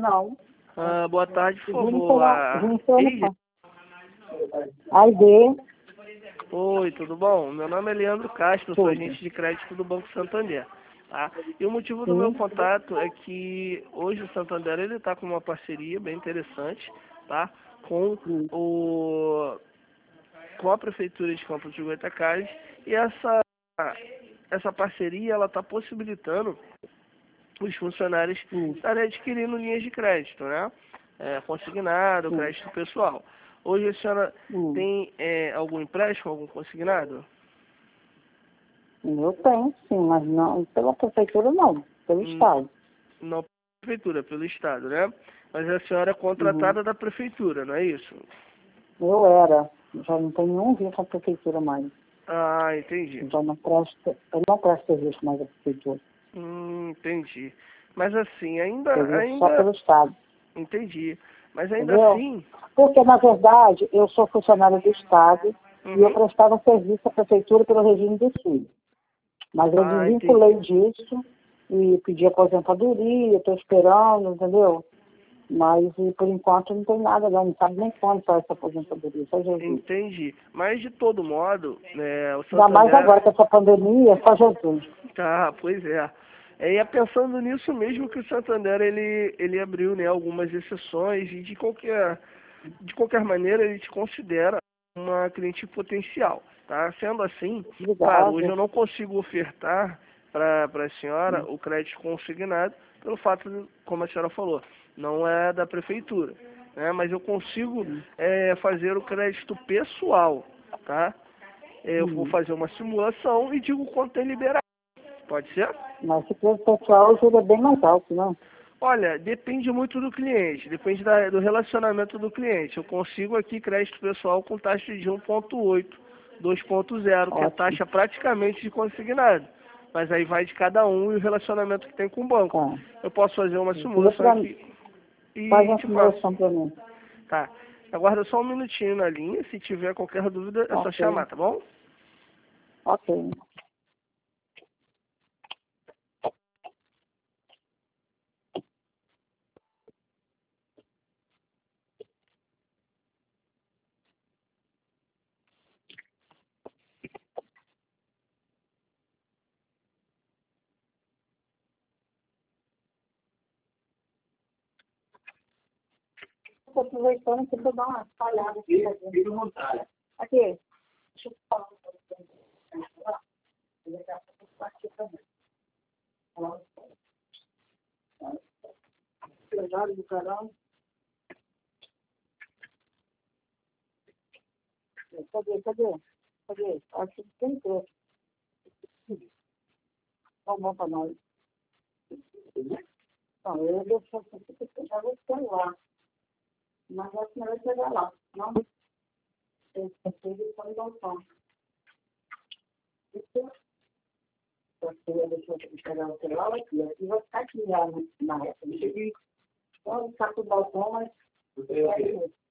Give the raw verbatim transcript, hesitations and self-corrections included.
Não. Ah, boa tarde, por Vim favor. falar, A vim falar. Eide? Aide, Oi, tudo bom? Meu nome é Leandro Castro, sou tudo. agente de crédito do Banco Santander. Tá? E o motivo do meu Sim. contato é que hoje o Santander ele está com uma parceria bem interessante, tá? Com Hum. o com a prefeitura de Campos de Goytacazes, e essa essa parceria ela está possibilitando os funcionários Hum. estarem adquirindo linhas de crédito, né? É, consignado, Sim. crédito pessoal. Hoje a senhora Hum. tem é, algum empréstimo, algum consignado? Eu tenho, sim, mas não pela prefeitura, não. Pelo Hum, Estado. Não pela prefeitura, pelo Estado, né? Mas a senhora é Uhum. contratada da prefeitura, não é isso? Eu era. Já não tenho nenhum vínculo com a prefeitura mais. Ah, entendi. Já não presto, eu não presto serviço mais à prefeitura. Hum, entendi. Mas assim, ainda, Serviço só ainda, pelo Estado. entendi. Mas ainda Entendeu? assim, Porque, na verdade, eu sou funcionária do Estado e eu uhum. prestava serviço à prefeitura pelo regime do SUS. Mas eu Ah, desvinculei entendi. disso e pedi aposentadoria, estou esperando, entendeu? Mas, e, por enquanto, não tem nada, não, não sabe nem quando sai essa aposentadoria, só Jesus. Entendi. Mas de todo modo, né, o Ainda mais Santander. agora com essa pandemia, só Jesus. Tá, pois é. É, e é pensando nisso mesmo que o Santander ele, ele abriu, né, algumas exceções e de qualquer, de qualquer maneira ele te considera uma cliente potencial, tá? Sendo assim, claro, hoje Obrigada. eu não consigo ofertar para a senhora Hum, o crédito consignado pelo fato, de, como a senhora falou, não é da prefeitura, né? Mas eu consigo hum, é, fazer o crédito pessoal, tá? Eu vou hum. fazer uma simulação e digo quanto é liberado. Pode ser? Mas esse preço pessoal juro é bem mais alto, não? Olha, depende muito do cliente, depende da- do relacionamento do cliente. Eu consigo aqui crédito pessoal com taxa de um ponto oito, dois ponto zero, que é Ótimo. taxa praticamente de consignado. Mas aí vai de cada um e o relacionamento que tem com o banco. Tá. Eu posso fazer uma Tira simulação pra, aqui faz e uma te passo. simulação para mim. Tá. Aguarda só um minutinho na linha. Se tiver qualquer dúvida, é só Ok. chamar, tá bom? Ok. Estou aproveitando que eu vou dar uma falhada aqui. Fica à vontade. Aqui. Deixa eu falar com você. Aqui também. Empresário do caramba. Cadê? Cadê? Cadê? Acho que tem preço. Vamos para nós. Não, eu deixo aqui porque eu já vou celular. Mas a senhora vai chegar lá. Não? Eu preciso só me dar um som. Isso. Porque eu deixo eu pegar o celular aqui. Aqui vai ficar aqui já na reta. Então, eu saco do balcão, mas...